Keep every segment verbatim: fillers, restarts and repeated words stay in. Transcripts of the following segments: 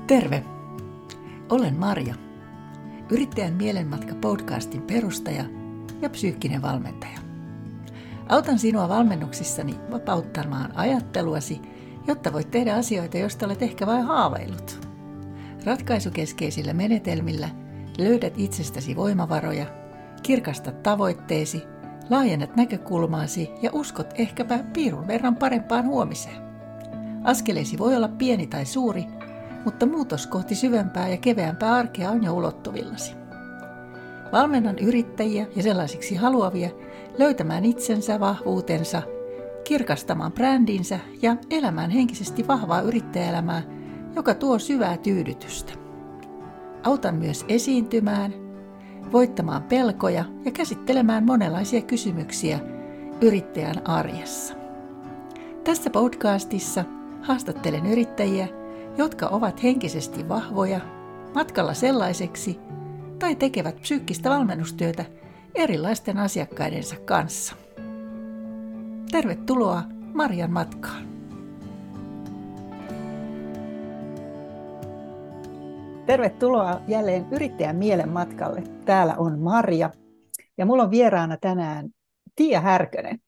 Terve! Olen Marja, Yrittäjän mielenmatka podcastin perustaja ja psyykkinen valmentaja. Autan sinua valmennuksissani vapauttamaan ajatteluasi, jotta voit tehdä asioita, joista olet ehkä vain haaveillut. Ratkaisukeskeisillä menetelmillä löydät itsestäsi voimavaroja, kirkastat tavoitteesi, laajennat näkökulmaasi ja uskot ehkäpä piirun verran parempaan huomiseen. Askeleesi voi olla pieni tai suuri, mutta muutos kohti syvempää ja keveämpää arkea on jo ulottuvillasi. Valmennan yrittäjiä ja sellaisiksi haluavia löytämään itsensä, vahvuutensa, kirkastamaan brändinsä ja elämään henkisesti vahvaa yrittäjäelämää, joka tuo syvää tyydytystä. Autan myös esiintymään, voittamaan pelkoja ja käsittelemään monenlaisia kysymyksiä yrittäjän arjessa. Tässä podcastissa haastattelen yrittäjiä, jotka ovat henkisesti vahvoja, matkalla sellaiseksi tai tekevät psyykkistä valmennustyötä erilaisten asiakkaidensa kanssa. Tervetuloa Marjan matkaan! Tervetuloa jälleen Yrittäjän mielen matkalle. Täällä on Marja ja mulla on vieraana tänään Tiia Härkönen.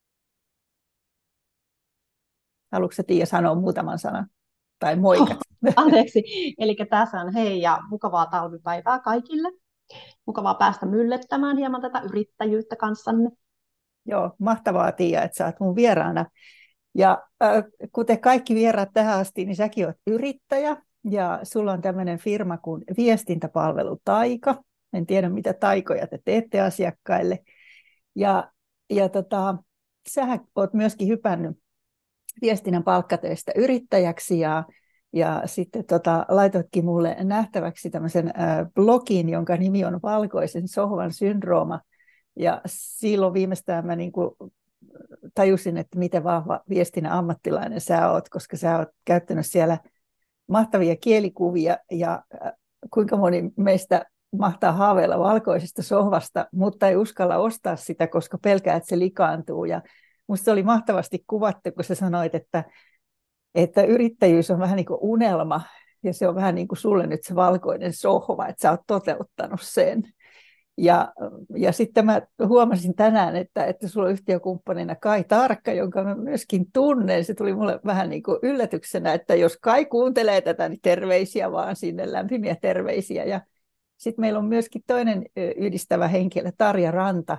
Haluatko sä, Tiia, sanoa muutaman sanan? Tai moikat. Oh, anteeksi. Eli tässä on hei ja mukavaa talvipäivää kaikille. Mukavaa päästä myllettämään hieman tätä yrittäjyyttä kanssanne. Joo, mahtavaa, Tiia, että sä oot mun vieraana. Ja äh, kuten kaikki vieraat tähän asti, niin säkin oot yrittäjä. Ja sulla on tämmöinen firma kuin Viestintäpalvelu Taika. En tiedä, mitä taikoja te teette asiakkaille. Ja, ja tota, sähän oot myöskin hypännyt viestinnän palkkatöistä yrittäjäksi ja, ja sitten tota, laitoitkin mulle nähtäväksi tämmöisen äh, blogin, jonka nimi on Valkoisen sohvan syndrooma. Ja silloin viimeistään mä niin kuin tajusin, että miten vahva viestinnän ammattilainen sä oot, koska sä oot käyttänyt siellä mahtavia kielikuvia ja äh, kuinka moni meistä mahtaa haaveilla valkoisesta sohvasta, mutta ei uskalla ostaa sitä, koska pelkää, että se likaantuu. Ja musta se oli mahtavasti kuvattu, kun sä sanoit, että, että yrittäjyys on vähän niin kuin unelma, ja se on vähän niin kuin sulle nyt se valkoinen sohva, että sä oot toteuttanut sen. Ja, ja sitten mä huomasin tänään, että, että sulla on yhtiökumppanina Kai Tarkka, jonka mä myöskin tunnen. Se tuli mulle vähän niin kuin yllätyksenä, että jos Kai kuuntelee tätä, niin terveisiä vaan sinne, lämpimiä terveisiä. Ja sitten meillä on myöskin toinen yhdistävä henkilö, Tarja Ranta.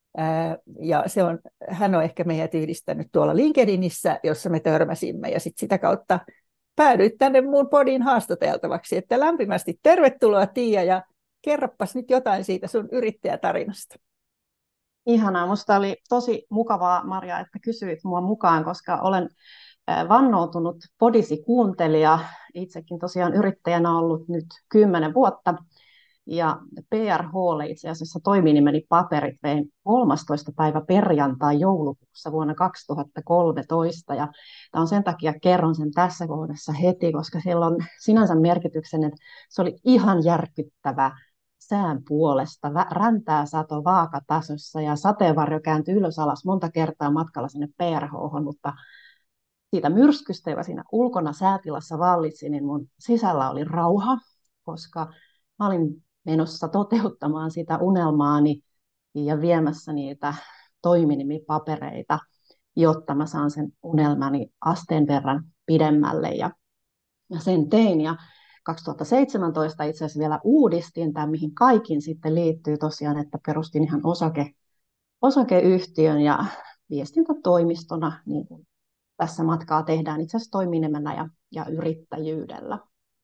Ja se on, hän on ehkä meidät yhdistänyt tuolla LinkedInissä, jossa me törmäsimme, ja sitten sitä kautta päädyit tänne mun podin haastateltavaksi. Että lämpimästi tervetuloa, Tiia, ja kerropas nyt jotain siitä sun yrittäjätarinasta. Ihanaa, musta oli tosi mukavaa, Marja, että kysyit mua mukaan, koska olen vannoutunut podisi kuuntelija, itsekin tosiaan yrittäjänä ollut nyt kymmenen vuotta. Ja P R H:lle itse asiassa toiminimeni paperit vein kolmastoista päivä perjantai joulukuussa vuonna kaksituhattakolmetoista. Ja tämä on sen takia, kerron sen tässä kohdassa heti, koska sillä on sinänsä merkityksen, että se oli ihan järkyttävä sään puolesta. Räntää sato vaakatasossa ja sateenvarjo kääntyi ylös alas monta kertaa matkalla sinne P R H:hon, mutta siitä myrskystä, joka siinä ulkona säätilassa vallitsi, niin mun sisällä oli rauha, koska mä olin menossa toteuttamaan sitä unelmaani ja viemässä niitä toiminimipapereita, jotta mä saan sen unelmani asteen verran pidemmälle. Ja, ja sen tein. Ja kaksituhattaseitsemäntoista itse asiassa vielä uudistin tämän, mihin kaikin sitten liittyy tosiaan, että perustin ihan osake, osakeyhtiön ja viestintätoimistona, niin kuin tässä matkaa tehdään itse asiassa toiminimellä ja, ja yrittäjyydellä.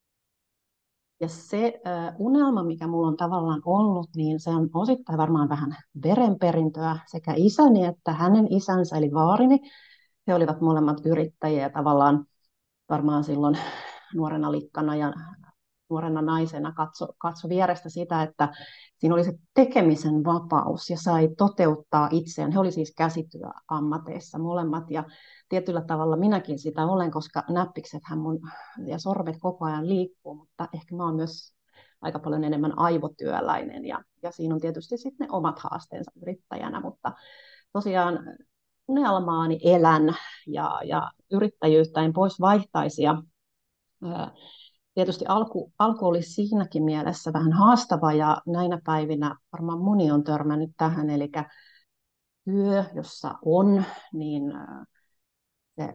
Ja se äh, unelma, mikä mulla on tavallaan ollut, niin se on osittain varmaan vähän verenperintöä sekä isäni että hänen isänsä, eli vaarini. He olivat molemmat yrittäjiä ja tavallaan varmaan silloin nuorena likkana ja nuorena naisena katso, katso vierestä sitä, että siinä oli se tekemisen vapaus ja sai toteuttaa itseään. He olivat siis käsityöammateissa molemmat ja tietyllä tavalla minäkin sitä olen, koska näppiksethän mun ja sormet koko ajan liikkuu, mutta ehkä mä oon myös aika paljon enemmän aivotyöläinen ja, ja siinä on tietysti sitten ne omat haasteensa yrittäjänä, mutta tosiaan unelmaani elän ja, ja yrittäjyyttä en pois vaihtaisi ja ää, tietysti alku, alku oli siinäkin mielessä vähän haastava ja näinä päivinä varmaan moni on törmännyt tähän, eli työ, jossa on, niin se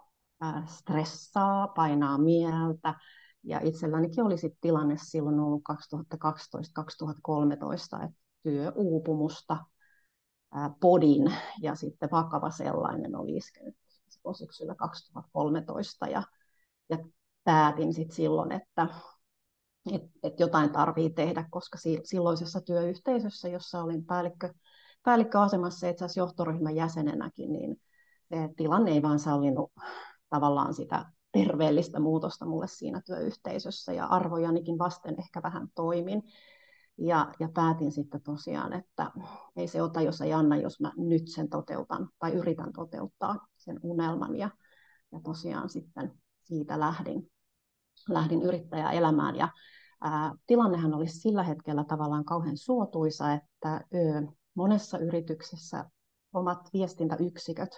stressaa, painaa mieltä. Ja itsellänikin oli sit tilanne silloin ollut kaksituhattakaksitoista kaksituhattakolmetoista, että työuupumusta, ää, podin ja sitten vakava sellainen oli iskenyt syksyllä kaksituhattakolmetoista. Ja, ja päätin sit silloin, että et, et jotain tarvii tehdä, koska silloisessa työyhteisössä, jossa olin päällikkö, päällikköasemassa ja itse asiassa johtoryhmän jäsenenäkin, niin se tilanne ei vaan sallinut tavallaan sitä terveellistä muutosta mulle siinä työyhteisössä ja arvojanikin vasten ehkä vähän toimin. Ja, ja päätin sitten tosiaan, että ei se ota, jos ei anna, jos mä nyt sen toteutan tai yritän toteuttaa sen unelman. Ja, ja tosiaan sitten siitä lähdin, lähdin yrittäjäelämään. Ja ää, tilannehan oli sillä hetkellä tavallaan kauhean suotuisa, että ö, monessa yrityksessä omat viestintäyksiköt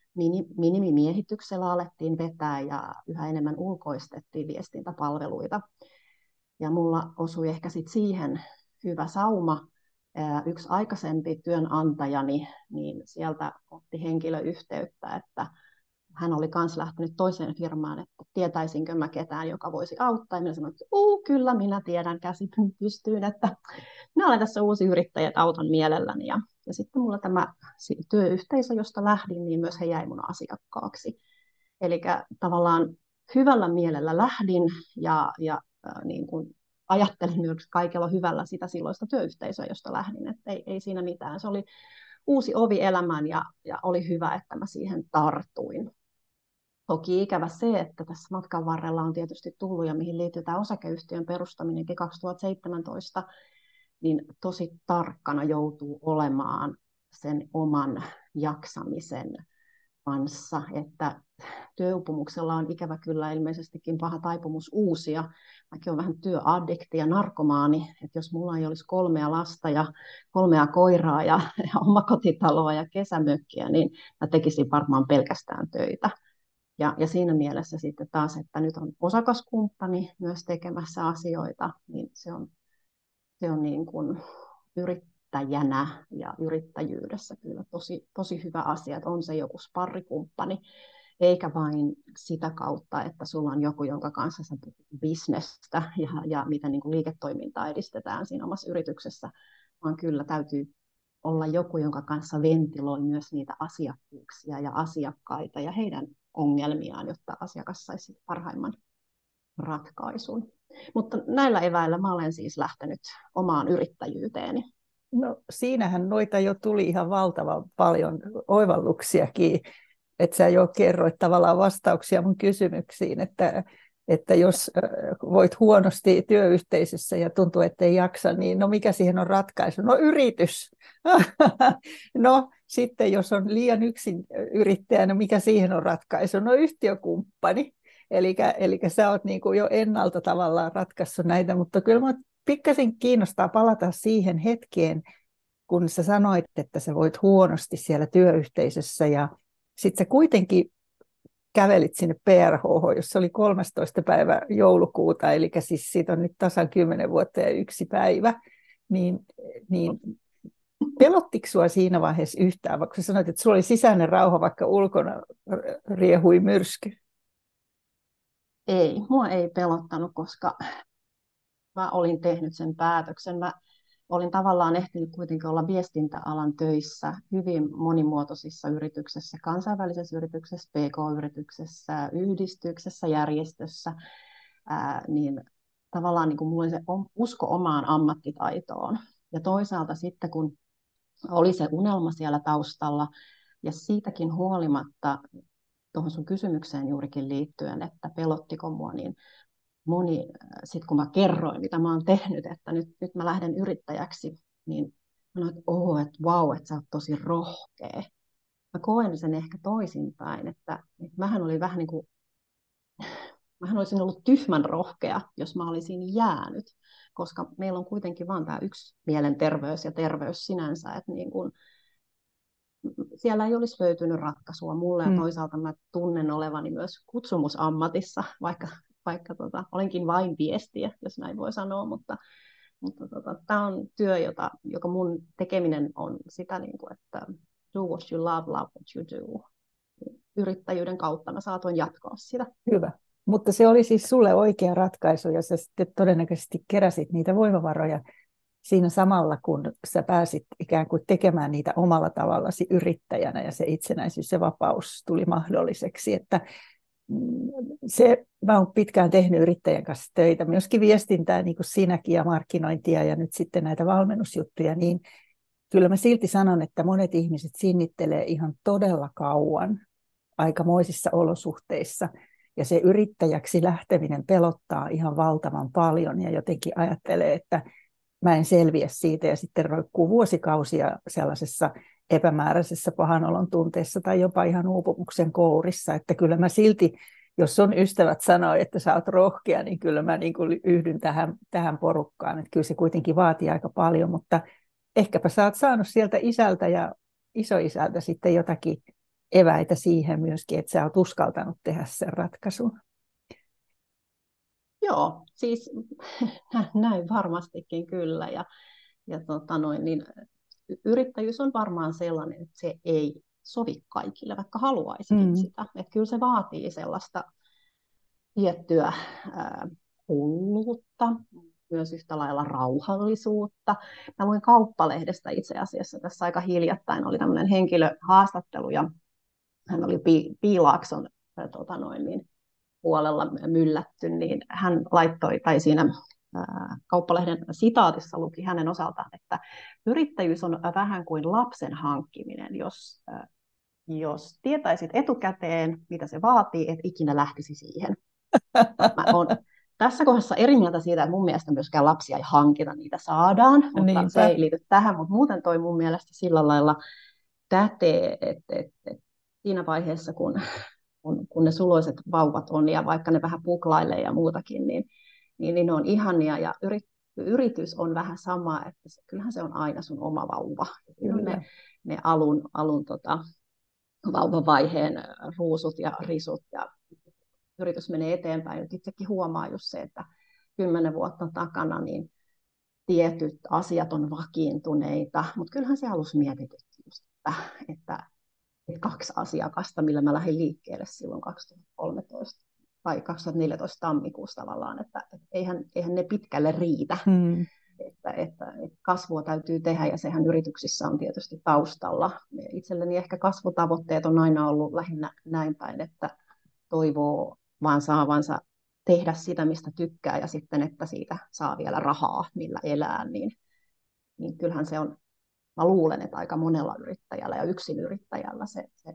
minimimiehityksellä alettiin vetää ja yhä enemmän ulkoistettiin viestintäpalveluita. Ja mulla osui ehkä sit siihen hyvä sauma. Yksi aikaisempi työnantajani, niin sieltä otti henkilöyhteyttä, että hän oli myös lähtenyt toiseen firmaan, että tietäisinkö mä ketään, joka voisi auttaa. Ja minä sanoin, että Uu, kyllä minä tiedän, käsin pystyyn, että minä olen tässä uusi yrittäjä, että autan mielelläni. Ja, ja sitten mulla tämä työyhteisö, josta lähdin, niin myös he jäi mun asiakkaaksi. Eli tavallaan hyvällä mielellä lähdin ja, ja äh, niin kuin ajattelin myös kaikella hyvällä sitä silloista työyhteisöä, josta lähdin. Että ei, ei siinä mitään. Se oli uusi ovi elämään ja, ja oli hyvä, että mä siihen tartuin. Toki ikävä se, että tässä matkan varrella on tietysti tullut ja mihin liittyy tämä osakeyhtiön perustaminenkin kaksituhattaseitsemäntoista, niin tosi tarkkana joutuu olemaan sen oman jaksamisen kanssa, että työuupumuksella on ikävä kyllä ilmeisestikin paha taipumus uusia. Mäkin olen vähän työaddikti ja narkomaani, että jos mulla ei olisi kolmea lasta ja kolmea koiraa ja, ja omakotitaloa ja kesämökkiä, niin mä tekisin varmaan pelkästään töitä. Ja, ja siinä mielessä sitten taas, että nyt on osakaskumppani myös tekemässä asioita, niin se on, se on niin kuin yrittäjänä ja yrittäjyydessä kyllä tosi, tosi hyvä asia, että on se joku sparrikumppani, eikä vain sitä kautta, että sulla on joku, jonka kanssa sä puhut bisnestä ja, ja miten niin kuin liiketoimintaa edistetään siinä omassa yrityksessä, vaan kyllä täytyy olla joku, jonka kanssa ventiloi myös niitä asiakkuuksia ja asiakkaita ja heidän ongelmiaan, jotta asiakas saisi parhaimman ratkaisun. Mutta näillä eväillä mä olen siis lähtenyt omaan yrittäjyyteeni. No siinähän noita jo tuli ihan valtavan paljon oivalluksiakin, että sä jo kerroit tavallaan vastauksia mun kysymyksiin, että, että jos voit huonosti työyhteisössä ja tuntuu, että ei jaksa, niin no mikä siihen on ratkaisu? No yritys. No sitten jos on liian yksin yrittäjä, no mikä siihen on ratkaisu? No yhtiökumppani. Eli, eli sä oot niin kuin jo ennalta tavallaan ratkaissut näitä, mutta kyllä minua pikkasen kiinnostaa palata siihen hetkeen, kun sä sanoit, että sä voit huonosti siellä työyhteisössä ja sitten sä kuitenkin kävelit sinne P R H, jossa oli kolmastoista päivä joulukuuta, eli siis siitä on nyt tasan kymmenen vuotta ja yksi päivä, niin, niin pelottiko sua siinä vaiheessa yhtään, vaikka sä sanoit, että sulla oli sisäinen rauha, vaikka ulkona riehui myrsky? Ei, mua ei pelottanut, koska mä olin tehnyt sen päätöksen. Mä olin tavallaan ehtinyt kuitenkin olla viestintäalan töissä hyvin monimuotoisissa yrityksissä, kansainvälisessä yrityksessä, P K-yrityksessä, yhdistyksessä, järjestössä, ää, niin tavallaan niin kuin mulla oli se usko omaan ammattitaitoon. Ja toisaalta sitten, kun oli se unelma siellä taustalla, ja siitäkin huolimatta, tuohon sun kysymykseen juurikin liittyen, että pelottiko mua, niin moni, sitten kun mä kerroin, mitä mä oon tehnyt, että nyt, nyt mä lähden yrittäjäksi, niin sanoin, että oho, että vau, että sä oot tosi rohkea. Mä koen sen ehkä toisinpäin, että, että mähän olin vähän niin kuin, mähän olisin ollut tyhmän rohkea, jos mä olisin jäänyt, koska meillä on kuitenkin vaan tämä yksi mielenterveys ja terveys sinänsä, että niin kuin, siellä ei olisi löytynyt ratkaisua mulle ja toisaalta mä tunnen olevani myös kutsumusammatissa, vaikka vaikka tota, olenkin vain viestiä, jos näin voi sanoa, mutta, mutta tota, tämä on työ, jota, joka mun tekeminen on sitä, niin kuin, että do what you love, love what you do. Yrittäjyyden kautta mä saatoin jatkaa sitä. Hyvä. Mutta se oli siis sulle oikea ratkaisu, ja sä sitten todennäköisesti keräsit niitä voimavaroja siinä samalla, kun sä pääsit ikään kuin tekemään niitä omalla tavallasi yrittäjänä, ja se itsenäisyys ja vapaus tuli mahdolliseksi. Että se, mä oon pitkään tehnyt yrittäjän kanssa töitä, myöskin viestintää, niin kuin sinäkin, ja markkinointia, ja nyt sitten näitä valmennusjuttuja, niin kyllä mä silti sanon, että monet ihmiset sinnittelee ihan todella kauan aikamoisissa olosuhteissa, ja se yrittäjäksi lähteminen pelottaa ihan valtavan paljon, ja jotenkin ajattelee, että mä en selviä siitä, ja sitten roikkuu vuosikausia sellaisessa epämääräisessä pahanolon tunteessa tai jopa ihan uupumuksen kourissa, että kyllä mä silti, jos sun ystävät sanoo, että sä oot rohkea, niin kyllä mä niin kuin yhdyn tähän, tähän porukkaan, että kyllä se kuitenkin vaatii aika paljon, mutta ehkäpä sä oot saanut sieltä isältä ja isoisältä sitten jotakin eväitä siihen myöskin, että sä oot uskaltanut tehdä sen ratkaisun. Joo, siis näin varmastikin kyllä. Ja, ja tota noin, niin yrittäjyys on varmaan sellainen, että se ei sovi kaikille, vaikka haluaisikin mm. sitä. Että kyllä se vaatii sellaista tiettyä ää, hulluutta, myös yhtä lailla rauhallisuutta. Mä luin Kauppalehdestä itse asiassa tässä aika hiljattain, oli tämmöinen henkilöhaastattelu, ja hän oli Pi- Piilaakson ää, tota noin, niin, puolella myllätty, niin hän laittoi, tai siinä ää, Kauppalehden sitaatissa luki hänen osaltaan, että yrittäjyys on vähän kuin lapsen hankkiminen, jos, ää, jos tietäisit etukäteen, mitä se vaatii, et ikinä lähtisi siihen. Mä oon tässä kohdassa eri mieltä siitä, että mun mielestä myöskään lapsia ei hankita, niitä saadaan, mutta Niinpä. Se ei liity tähän, mutta muuten toi mun mielestä sillä lailla pätee, että et, et siinä vaiheessa, kun Kun, kun ne suloiset vauvat on, ja vaikka ne vähän puklailee ja muutakin, niin, niin, niin ne on ihania, ja yrit, yritys on vähän sama, että se, kyllähän se on aina sun oma vauva. Ne, ne alun, alun tota, vauvavaiheen ruusut ja risut, ja yritys menee eteenpäin. Nyt itsekin huomaa just se, että kymmenen vuotta takana niin tietyt asiat on vakiintuneita, mutta kyllähän se alussa mietitytti just, että, että kaksi asiakasta, millä mä lähdin liikkeelle silloin kaksituhattakolmetoista tai kaksituhattaneljätoista tammikuussa tavallaan, että, että eihän, eihän ne pitkälle riitä, hmm. että, että, että kasvua täytyy tehdä, ja sehän yrityksissä on tietysti taustalla. Itselleni ehkä kasvutavoitteet on aina ollut lähinnä näin päin, että toivoo vaan saavansa tehdä sitä, mistä tykkää, ja sitten, että siitä saa vielä rahaa, millä elää, niin, niin kyllähän se on. Mä luulen, että aika monella yrittäjällä ja yksinyrittäjällä se, se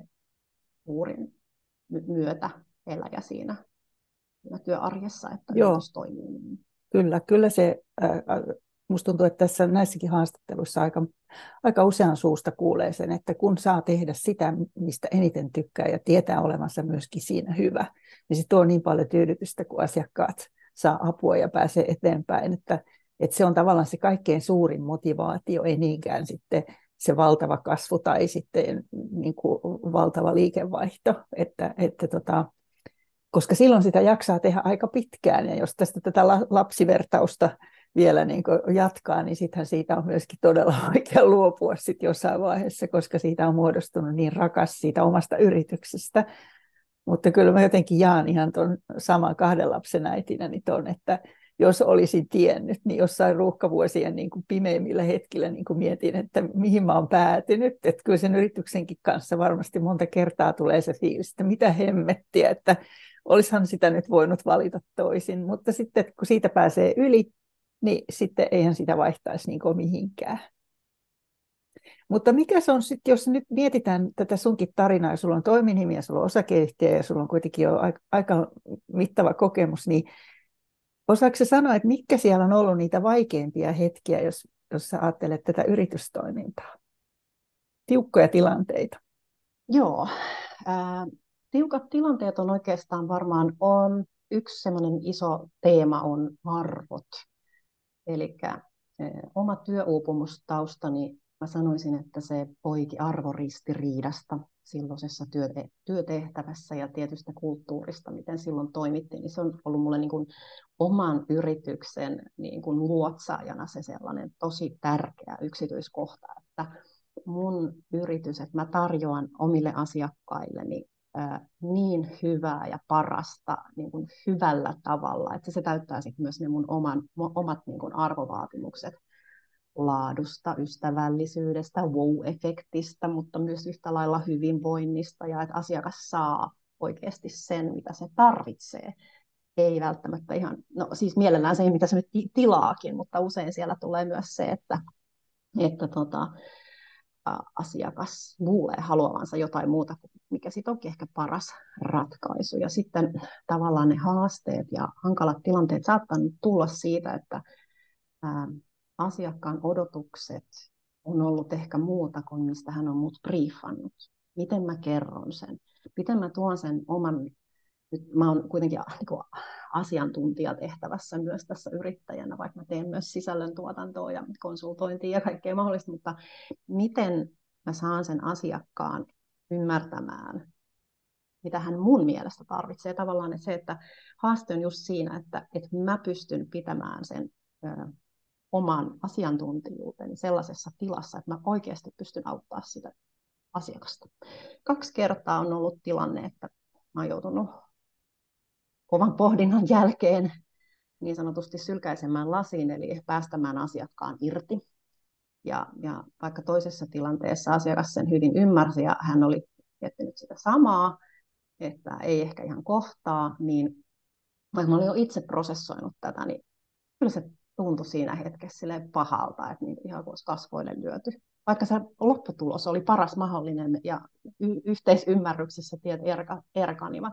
suurin myötä eläjä siinä, siinä työarjessa, että Joo. yritys toimii. Kyllä, kyllä se, äh, musta tuntuu, että tässä näissäkin haastatteluissa aika, aika usean suusta kuulee sen, että kun saa tehdä sitä, mistä eniten tykkää ja tietää olevansa myöskin siinä hyvä, niin se tuo niin paljon tyydytystä, kun asiakkaat saa apua ja pääsee eteenpäin, että Että se on tavallaan se kaikkein suurin motivaatio, ei niinkään sitten se valtava kasvu tai sitten niin kuin valtava liikevaihto. Että, että tota, koska silloin sitä jaksaa tehdä aika pitkään, ja jos tästä tätä lapsivertausta vielä niin kuin jatkaa, niin sittenhän siitä on myöskin todella vaikea luopua sit jossain vaiheessa, koska siitä on muodostunut niin rakas siitä omasta yrityksestä. Mutta kyllä mä jotenkin jaan ihan tuon saman kahden lapsen äitinä niin ton, että jos olisin tiennyt, niin jossain ruuhkavuosien niin kuin pimeimmillä hetkillä niin kuin mietin, että mihin mä oon päätynyt. Että kyllä sen yrityksenkin kanssa varmasti monta kertaa tulee se fiilis, että mitä hemmettiä, että olisihan sitä nyt voinut valita toisin. Mutta sitten kun siitä pääsee yli, niin sitten eihän sitä vaihtaisi niin kuin mihinkään. Mutta mikä se on sitten, jos nyt mietitään tätä sunkin tarinaa, ja sulla on toiminimi ja sulla on osakeyhtiö ja sulla on kuitenkin jo aika, aika mittava kokemus, niin osaatko sä sanoa, että mitkä siellä on ollut niitä vaikeimpia hetkiä, jos, jos sä ajattelet tätä yritystoimintaa? Tiukkoja tilanteita. Joo. Äh, tiukat tilanteet on oikeastaan varmaan on, yksi semmoinen iso teema on arvot. Eli äh, oma työuupumustaustani Mä sanoisin, että se poiki arvoristiriidasta silloisessa työte- työtehtävässä ja tietystä kulttuurista, miten silloin toimittiin, niin se on ollut mulle niin kuin oman yrityksen niin kuin luotsaajana se sellainen tosi tärkeä yksityiskohta, että mun yritys, että mä tarjoan omille asiakkailleni ää, niin hyvää ja parasta niin kuin hyvällä tavalla, että se täyttää sitten myös ne mun oman, omat niin kuin arvovaatimukset laadusta, ystävällisyydestä, wow-efektistä, mutta myös yhtä lailla hyvinvoinnista ja että asiakas saa oikeasti sen, mitä se tarvitsee. Ei välttämättä ihan, no siis mielellään se, mitä se nyt tilaakin, mutta usein siellä tulee myös se, että, että tota, asiakas luulee haluavansa jotain muuta, mikä sitten onkin ehkä paras ratkaisu. Ja sitten tavallaan ne haasteet ja hankalat tilanteet saattaa nyt tulla siitä, että ää, asiakkaan odotukset on ollut ehkä muuta kuin mistä hän on mut briefannut. Miten mä kerron sen? Miten mä tuon sen oman, nyt mä oon kuitenkin niin kuin asiantuntijatehtävässä myös tässä yrittäjänä, vaikka mä teen myös sisällöntuotantoa ja konsultointia ja kaikkea mahdollista, mutta miten mä saan sen asiakkaan ymmärtämään, mitä hän mun mielestä tarvitsee. Tavallaan että se, että haaste on just siinä, että, että mä pystyn pitämään sen ö, oman asiantuntijuuteni sellaisessa tilassa, että mä oikeasti pystyn auttaa sitä asiakasta. Kaksi kertaa on ollut tilanne, että mä oon joutunut kovan pohdinnan jälkeen niin sanotusti sylkäisemään lasiin, eli päästämään asiakkaan irti. Ja, ja vaikka toisessa tilanteessa asiakas sen hyvin ymmärsi ja hän oli miettinyt sitä samaa, että ei ehkä ihan kohtaa, niin vaikka mä olin jo itse prosessoinut tätä, niin kyllä se tuntui siinä hetkessä pahalta, että niin ihan kuin olisi kasvoille lyöty. Vaikka se lopputulos oli paras mahdollinen ja y- yhteisymmärryksessä tiet erka, erkanivat.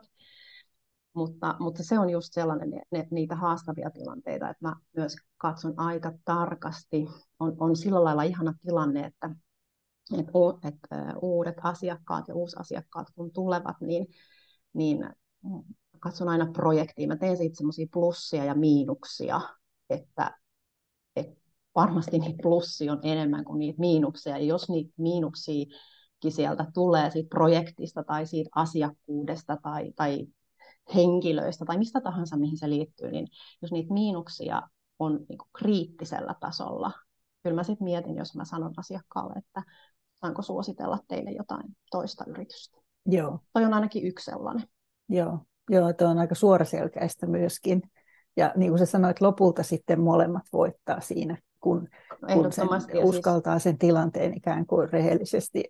Mutta, mutta se on just sellainen, ne, ne, niitä haastavia tilanteita, että mä myös katson aika tarkasti. On, on sillä lailla ihana tilanne, että, että, että uudet asiakkaat ja uusasiakkaat kun tulevat, niin, niin katson aina projektiin. Mä teen siitä semmoisia plussia ja miinuksia, että, että varmasti niitä plussia on enemmän kuin niitä miinuksia. Ja jos niitä miinuksia sieltä tulee siitä projektista tai siitä asiakkuudesta tai, tai henkilöistä tai mistä tahansa, mihin se liittyy, niin jos niitä miinuksia on niin kuin kriittisellä tasolla, kyllä mä sitten mietin, jos mä sanon asiakkaalle, että saanko suositella teille jotain toista yritystä. Joo. Toi on ainakin yksi sellainen. Joo, Joo tuo on aika suoraselkäistä myöskin. Ja niin kuin sä sanoit, lopulta sitten molemmat voittaa siinä, kun, No, kun sen uskaltaa siis sen tilanteen ikään kuin rehellisesti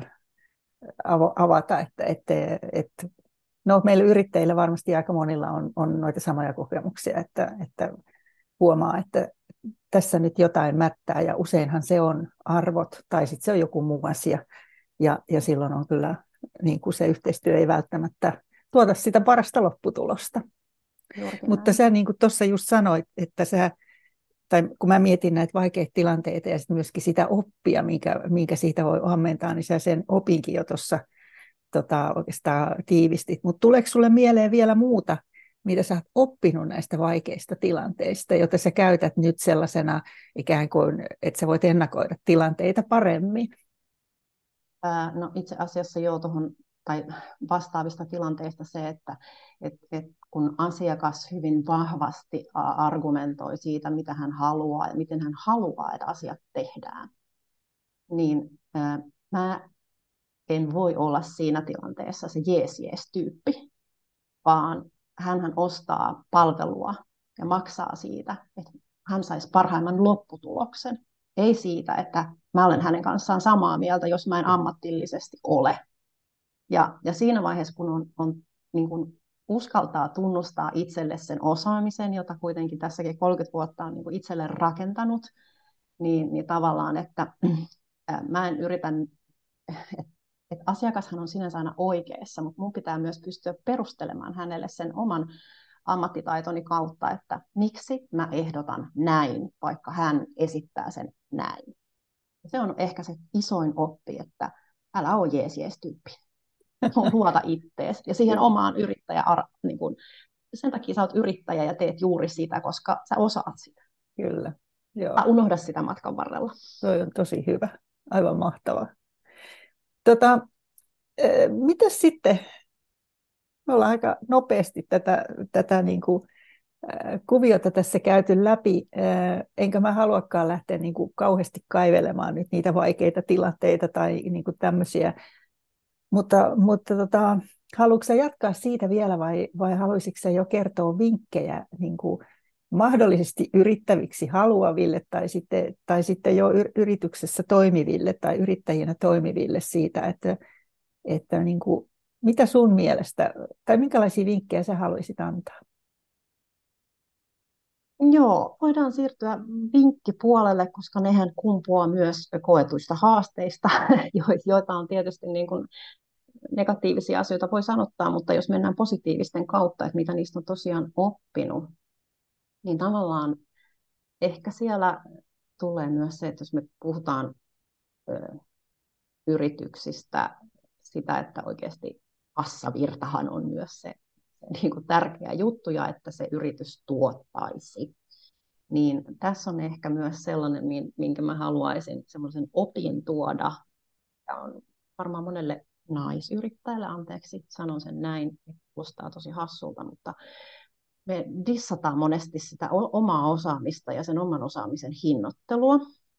avata, että, että, että no, meillä yrittäjillä varmasti aika monilla on, on noita samoja kokemuksia, että, että huomaa, että tässä nyt jotain mättää ja useinhan se on arvot tai sitten se on joku muu asia ja, ja silloin on kyllä niin kuin se yhteistyö ei välttämättä tuota sitä parasta lopputulosta. Juurikin Mutta näin. sä niin kuin tuossa just sanoit, että sä, tai kun mä mietin näitä vaikeita tilanteita ja sitten myöskin sitä oppia, minkä, minkä siitä voi ammentaa, niin sä sen opinkin jo tuossa tota, oikeastaan tiivistit. Mutta tuleeko sulle mieleen vielä muuta, mitä sä oot oppinut näistä vaikeista tilanteista, joita sä käytät nyt sellaisena ikään kuin, että sä voit ennakoida tilanteita paremmin? Ää, no itse asiassa joo tuohon tai vastaavista tilanteista se, että et, et kun asiakas hyvin vahvasti argumentoi siitä, mitä hän haluaa ja miten hän haluaa, että asiat tehdään, niin ää, mä en voi olla siinä tilanteessa se jees jees tyyppi, vaan hän ostaa palvelua ja maksaa siitä, että hän saisi parhaimman lopputuloksen. Ei siitä, että mä olen hänen kanssaan samaa mieltä, jos mä en ammatillisesti ole. Ja, ja siinä vaiheessa, kun on, on niin kuin uskaltaa tunnustaa itselle sen osaamisen, jota kuitenkin tässäkin kolmekymmentä vuotta on niin kuin itselle rakentanut, niin, niin tavallaan, että äh, mä en yritä, että et asiakashan on sinänsä aina oikeassa, mutta mun pitää myös pystyä perustelemaan hänelle sen oman ammattitaitoni kautta, että miksi mä ehdotan näin, vaikka hän esittää sen näin. Se on ehkä se isoin oppi, että älä ole jees jees tyyppi. Luota ittees ja siihen omaan yrittäjä, niin kun, sen takia sä oot yrittäjä ja teet juuri sitä, koska sä osaat sitä. Kyllä. Joo. Älä unohda sitä matkan varrella. Toi on tosi hyvä. aivan mahtavaa. Tota, mitäs sitten, me ollaan aika nopeasti tätä, tätä niin kuin, kuviota tässä käyty läpi, enkä mä haluakaan lähteä niin kuin kauheasti kaivelemaan nyt niitä vaikeita tilanteita tai niin kuin tämmöisiä, mutta, mutta tota, haluatko sä jatkaa siitä vielä vai, vai haluaisitko sä jo kertoa vinkkejä niin kuin mahdollisesti yrittäviksi haluaville tai sitten, tai sitten jo yrityksessä toimiville tai yrittäjinä toimiville siitä, että, että niin kuin, mitä sun mielestä, tai minkälaisia vinkkejä sä haluaisit antaa? Joo, voidaan siirtyä vinkkipuolelle, koska nehän kumpuaa myös koetuista haasteista, joita on tietysti niin kuin negatiivisia asioita voi sanottaa, mutta jos mennään positiivisten kautta, että mitä niistä on tosiaan oppinut, niin tavallaan ehkä siellä tulee myös se, että jos me puhutaan ö, yrityksistä, sitä, että oikeasti kassavirtahan on myös se, se niin kuin tärkeä juttu ja että se yritys tuottaisi. Niin tässä on ehkä myös sellainen, minkä mä haluaisin semmoisen opin tuoda. Ja on varmaan monelle naisyrittäjälle, anteeksi, sanon sen näin, kuulostaa tosi hassulta, mutta me dissataan monesti sitä omaa osaamista ja sen oman osaamisen hinnoittelua.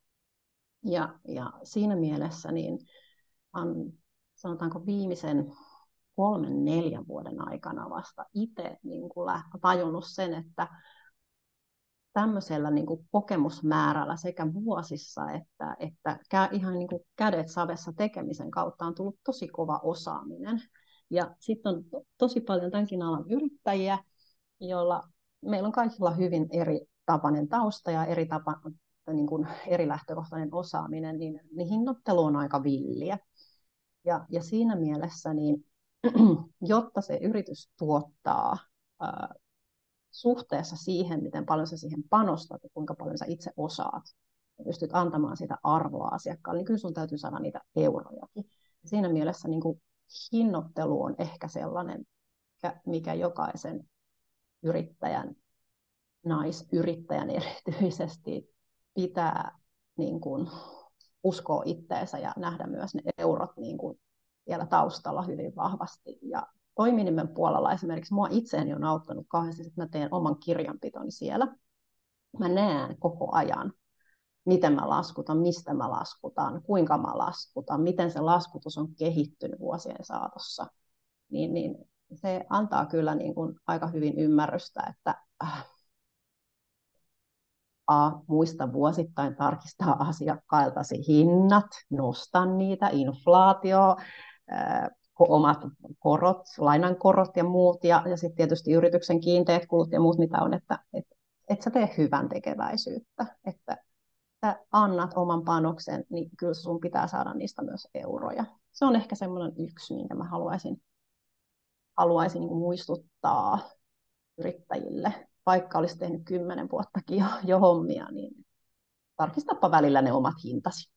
Ja, ja siinä mielessä niin on, sanotaanko viimeisen kolmen, neljän vuoden aikana vasta itse niin kuin tajunnut sen, että tämmöisellä niin kuin kokemusmäärällä sekä vuosissa että, että ihan niin kuin kädet savessa tekemisen kautta on tullut tosi kova osaaminen. Ja sitten on to, tosi paljon tämänkin alan yrittäjiä, joilla meillä on kaikilla hyvin eri tapainen tausta ja eri, tapa, niin kuin eri lähtökohtainen osaaminen, niin, niin hinnoittelu on aika villiä. Ja, ja siinä mielessä, niin, jotta se yritys tuottaa ää, suhteessa siihen, miten paljon sä siihen panostat ja kuinka paljon sä itse osaat ja pystyt antamaan sitä arvoa asiakkaalle, niin kyllä sun täytyy saada niitä eurojakin. Ja siinä mielessä niin kuin hinnoittelu on ehkä sellainen, mikä jokaisen yrittäjän, naisyrittäjän erityisesti pitää niin kuin uskoa itteensä ja nähdä myös ne eurot niin kuin siellä taustalla hyvin vahvasti. Ja toiminimen puolella esimerkiksi mua itseäni on auttanut kauheasti, että mä teen oman kirjanpitoni siellä. Mä näen koko ajan, miten mä laskutan, mistä mä laskutan, kuinka mä laskutan, miten se laskutus on kehittynyt vuosien saatossa. Niin, niin se antaa kyllä niin kuin aika hyvin ymmärrystä, että äh, A, muista vuosittain tarkistaa asiakkailtasi hinnat, nosta niitä, inflaatio, äh, omat korot, lainan korot ja muut, ja, ja sitten tietysti yrityksen kiinteät kulut ja muut, mitä on, että et, et sä tee hyvän tekeväisyyttä, että sä annat oman panoksen, niin kyllä sun pitää saada niistä myös euroja. Se on ehkä semmoinen yksi, minkä mä haluaisin, haluaisin niin kuin muistuttaa yrittäjille, vaikka olisi tehnyt kymmenen vuottakin jo, jo hommia, niin tarkistapa välillä ne omat hintasi.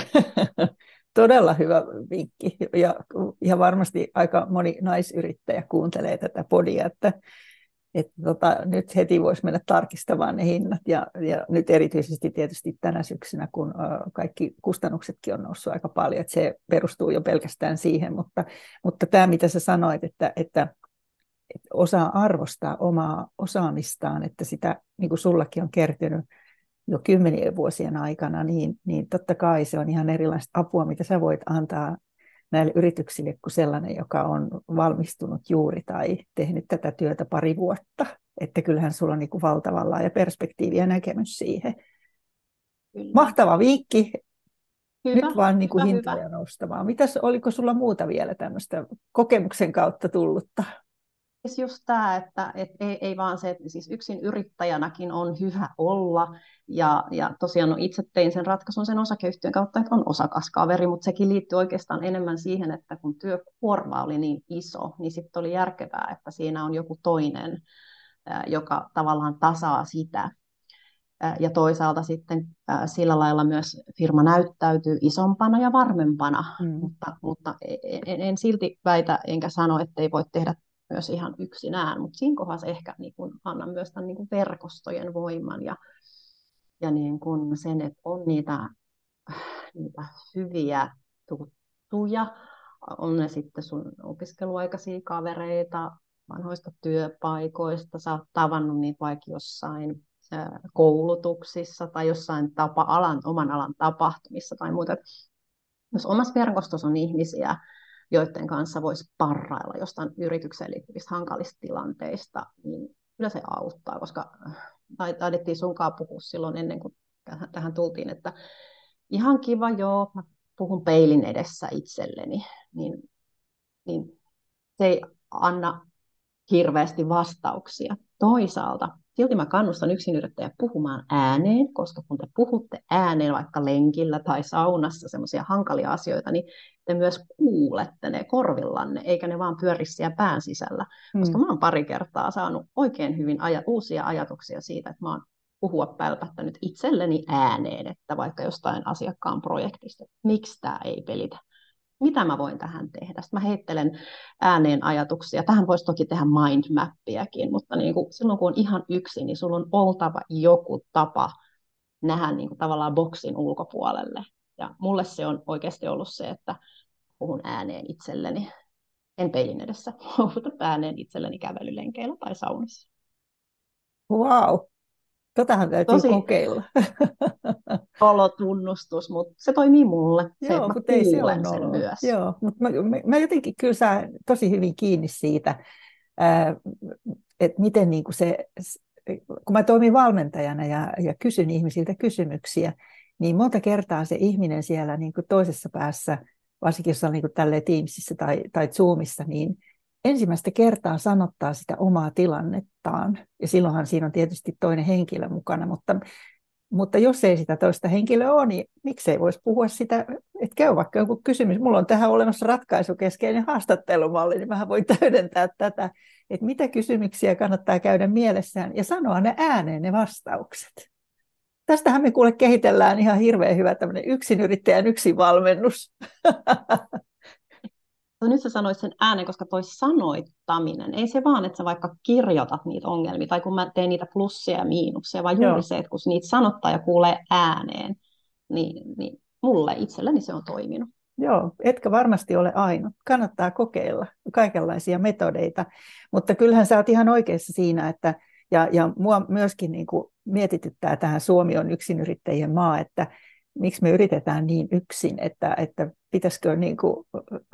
Todella hyvä vinkki ja, ja varmasti aika moni naisyrittäjä kuuntelee tätä podia, että, että tota, nyt heti voisi mennä tarkistamaan ne hinnat ja, ja nyt erityisesti tietysti tänä syksynä, kun uh, kaikki kustannuksetkin on noussut aika paljon, että se perustuu jo pelkästään siihen, mutta, mutta tämä mitä sä sanoit, että, että, että osaa arvostaa omaa osaamistaan, että sitä niin kuin sullakin on kertynyt jo kymmenien vuosien aikana, niin, niin totta kai se on ihan erilaista apua, mitä sä voit antaa näille yrityksille kuin sellainen, joka on valmistunut juuri tai tehnyt tätä työtä pari vuotta. Että kyllähän sulla on niin kuin valtavan laaja perspektiivi ja näkemys siihen. Kyllä. Mahtava vinkki. Hyvä, Nyt vaan niin kuin hyvä, hintoja hyvä. nostamaan. Mitäs, oliko sulla muuta vielä tämmöistä kokemuksen kautta tullutta? Just tämä, että et ei, ei vaan se, että siis yksin yrittäjänäkin on hyvä olla. Ja, ja tosiaan no itse tein sen ratkaisun sen osakeyhtiön kautta, että on osakaskaveri, mutta sekin liittyy oikeastaan enemmän siihen, että kun työkuorma oli niin iso, niin sitten oli järkevää, että siinä on joku toinen, joka tavallaan tasaa sitä. Ja toisaalta sitten sillä lailla myös firma näyttäytyy isompana ja varmempana, mm. mutta, mutta en, en silti väitä enkä sano, että ei voi tehdä myös ihan yksinään, mutta siinä kohdassa ehkä niin kun annan myös tämän niin kun verkostojen voiman ja, ja niin kun sen, että on niitä, niitä hyviä tuttuja, on ne sitten sun opiskeluaikaisia kavereita, vanhoista työpaikoista, sä oot tavannut niitä vaikka jossain koulutuksissa tai jossain tapa, alan, oman alan tapahtumissa tai muuta. Jos omassa verkostossa on ihmisiä, joiden kanssa voisi parrailla jostain yritykseen liittyvistä hankalista tilanteista, niin kyllä se auttaa, koska taidettiin sunkaan puhua silloin ennen kuin tähän tultiin, että ihan kiva, joo, mä puhun peilin edessä itselleni, niin, niin se ei anna hirveästi vastauksia. Toisaalta silti mä kannustan yksinyrittäjää puhumaan ääneen, koska kun te puhutte ääneen vaikka lenkillä tai saunassa semmoisia hankalia asioita, niin te myös kuulette ne korvillanne, eikä ne vaan pyöri siellä pään sisällä. Mm. Koska mä oon pari kertaa saanut oikein hyvin aja- uusia ajatuksia siitä, että mä oon puhua pälpättänyt itselleni ääneen, että vaikka jostain asiakkaan projektista, että miksi tämä ei pelitä. Mitä mä voin tähän tehdä? Sitten mä heittelen ääneen ajatuksia. Tähän voisi toki tehdä mindmappiakin, mutta niin kuin silloin kun on ihan yksin, niin sulla on oltava joku tapa nähdä niin kuin tavallaan boksin ulkopuolelle. Ja mulle se on oikeasti ollut se, että puhun ääneen itselleni, en peilin edessä, puhun ääneen itselleni kävelylenkeillä tai saunassa. Wow, totahan täytyy Tosi kokeilla. olotunnustus, mutta se toimii mulle. Se, Joo, mutta ei se kuulen ole sen myös. Joo, mutta mä, mä, mä jotenkin kyllä saan tosi hyvin kiinni siitä, että miten niin kuin se, kun mä toimin valmentajana ja, ja kysyn ihmisiltä kysymyksiä, niin monta kertaa se ihminen siellä niin kuin toisessa päässä, varsinkin jos on niin kuin tälleen Teamsissa tai, tai Zoomissa, niin ensimmäistä kertaa sanottaa sitä omaa tilannettaan. Ja silloinhan siinä on tietysti toinen henkilö mukana, mutta Mutta jos ei sitä toista henkilöä ole, niin miksei voisi puhua sitä, että käy vaikka joku kysymys. Mulla on tähän olemassa ratkaisukeskeinen haastattelumalli, niin mä voin täydentää tätä, että mitä kysymyksiä kannattaa käydä mielessään ja sanoa ne ääneen ne vastaukset. Tästähän me kuule kehitellään ihan hirveän hyvä tämmöinen yksinyrittäjän yksinvalmennus. No nyt sä sanoit sen äänen, koska toi sanoittaminen, ei se vaan, että sä vaikka kirjoitat niitä ongelmia, tai kun mä teen niitä plussia ja miinuksia, vaan juuri Joo. se, että kun niitä sanottaa ja kuulee ääneen, niin, niin mulle itselleni se on toiminut. Joo, etkä varmasti ole ainut. Kannattaa kokeilla kaikenlaisia metodeita, mutta kyllähän sä oot ihan oikeassa siinä, että ja, ja mua myöskin niin kuin mietityttää tähän Suomi on yksinyrittäjien maa, että miksi me yritetään niin yksin, että, että pitäisikö niin kuin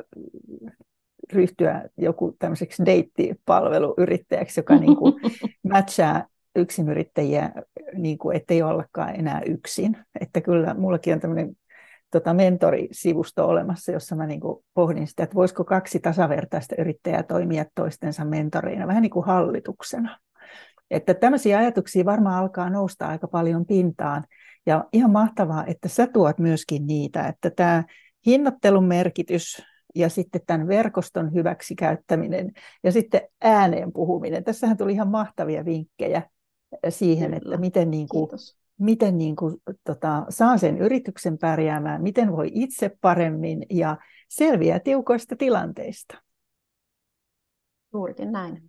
ryhtyä joku tämmöiseksi deittipalveluyrittäjäksi, joka niin kuin matchaa yksinyrittäjiä, niin kuin, ettei ollakaan enää yksin. Että kyllä mullakin on tämmöinen tota, mentorisivusto olemassa, jossa mä niin kuin pohdin sitä, että voisiko kaksi tasavertaista yrittäjää toimia toistensa mentoreina, vähän niin kuin hallituksena. Että tämmöisiä ajatuksia varmaan alkaa nousta aika paljon pintaan. Ja ihan mahtavaa, että sä tuot myöskin niitä, että tämä hinnoittelun merkitys ja sitten tämän verkoston hyväksikäyttäminen ja sitten ääneen puhuminen. Tässähän tuli ihan mahtavia vinkkejä siihen, Kyllä. että miten, niin kuin, miten niin kuin, tota, saa sen yrityksen pärjäämään, miten voi itse paremmin ja selviää tiukoista tilanteista. Juurikin näin.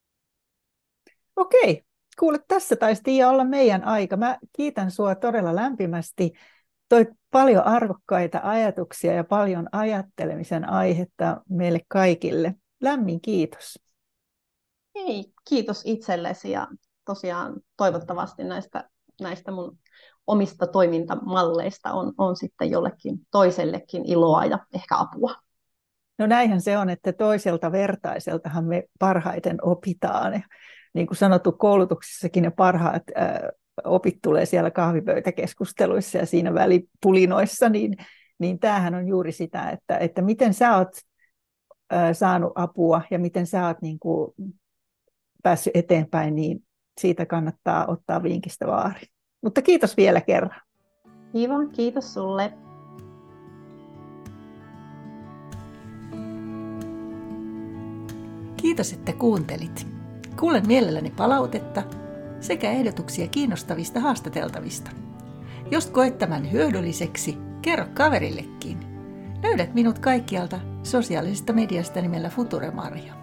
Okei, kuule, tässä taisi Tiia olla meidän aika. Mä kiitän sua todella lämpimästi. Toi paljon arvokkaita ajatuksia ja paljon ajattelemisen aihetta meille kaikille. Lämmin kiitos. Hei, kiitos itsellesi ja tosiaan toivottavasti näistä, näistä mun omista toimintamalleista on, on sitten jollekin toisellekin iloa ja ehkä apua. No näinhän se on, että toiselta vertaiseltahan me parhaiten opitaan. Niin kuin sanottu, koulutuksissakin ne parhaat äh, opit tulee siellä kahvipöytäkeskusteluissa ja siinä välipulinoissa, niin, niin tämähän on juuri sitä, että, että miten sä oot äh, saanut apua ja miten sä oot niin kuin päässyt eteenpäin, niin siitä kannattaa ottaa vinkistä vaari. Mutta kiitos vielä kerran. Kiva, kiitos sulle. Kiitos, että kuuntelit. Kuulen mielelläni palautetta sekä ehdotuksia kiinnostavista haastateltavista. Jos koet tämän hyödylliseksi, kerro kaverillekin. Löydät minut kaikkialta sosiaalisesta mediasta nimellä Future Marja.